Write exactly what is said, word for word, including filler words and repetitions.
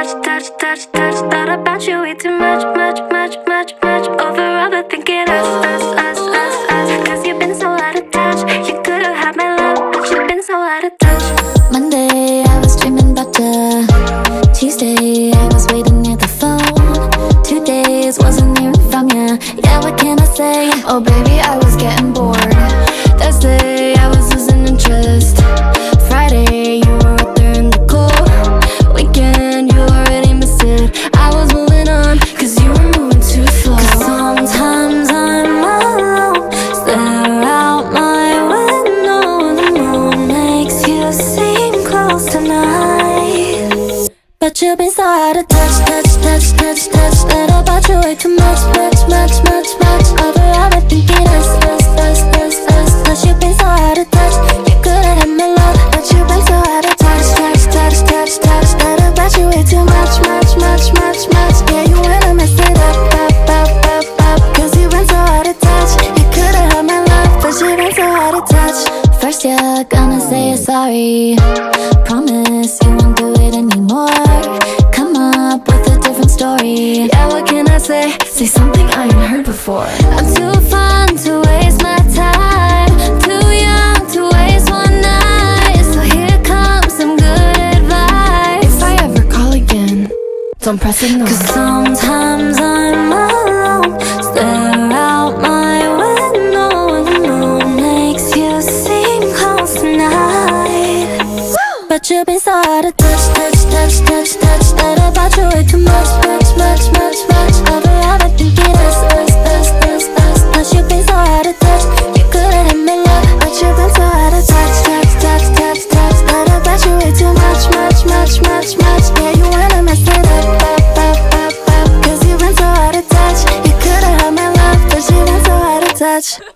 touch, touch, touch, touch. Thought about you way too much, much, much, much, much. Over overthinking us, us, us, us, us. Cause you've been so out of touch. You could've had my love, but you've been so out of touch. Monday, I was dreaming about you. Tuesday, I was waiting near the phone. Two days, wasn't hearing from you. Yeah, what can I say? Oh baby, I was getting bored. Thursday, I was losing interest. Friday, you were out there in the cold. Weekend, you already missed it. I was moving on, cause you were moving too slow. Cause sometimes I'm alone, stare out my window. The moon makes you seem close tonight, but you've been so out of touch, touch, touch, touch, touch. Thought about you way too much, much, much, much, much. Over overthinking us, us, us, us, us. Cause you've been so out of touch. You could've had my love, but you've been so out of touch, touch, touch, touch, touch. Thought about you way too much, much, much, much, much. Yeah, you wanna mess it up, up, up, up, up. Cause you've been so out of touch. You could've had my love, but you've been so out of touch. First you're gonna say you're sorry. Promise you won't do it anymore. Come up with a different story. Yeah, what can I say? Say something I ain't heard before. I'm too fun to waste my time. Too young to waste one night. So here comes some good advice. If I ever call again, don't press ignore. Cause sometimes I'm alone, stare out my window. The moon makes you seem close tonight, but you've been so out of touch, touch, touch, touch, touch. Thought about you way too much, much, much, much, much. Over overthinking us, us, us, us, us. Cause you've been so out of touch. You could've had my love, but you've been so out of touch, touch, touch, touch, touch. Thought about you way too much, much, much, much, much. Yeah, you wanna mess it up, up, up, up, up. Cause you've been so out of touch. You could've had my love, but you've been so out of touch.